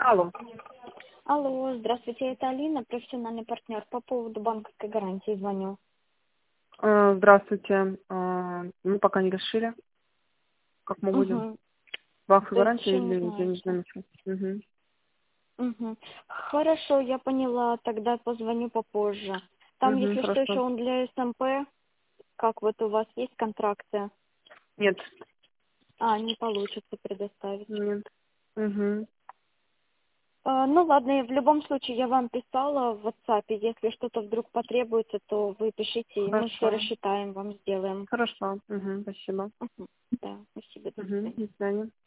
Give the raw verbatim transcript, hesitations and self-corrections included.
Алло. Алло, здравствуйте, это Алина, профессиональный партнер. По поводу банковской гарантии звоню. А, Здравствуйте. А, Мы пока не решили, как мы будем. Угу. Банковскую То есть гарантию еще не или знаете. денежный мешок? Угу. Угу. Хорошо, я поняла, тогда позвоню попозже. Там, Угу, если что, еще хорошо. он для СМП, как вот у вас есть контракты? Нет. А, не получится предоставить. Нет. Угу. А, ну ладно, и в любом случае я вам писала в WhatsApp, если что-то вдруг потребуется, то вы пишите, и мы все Хорошо. рассчитаем, вам сделаем. Хорошо. Угу. Спасибо. Угу. Да, спасибо, до Угу. свидания. До свидания.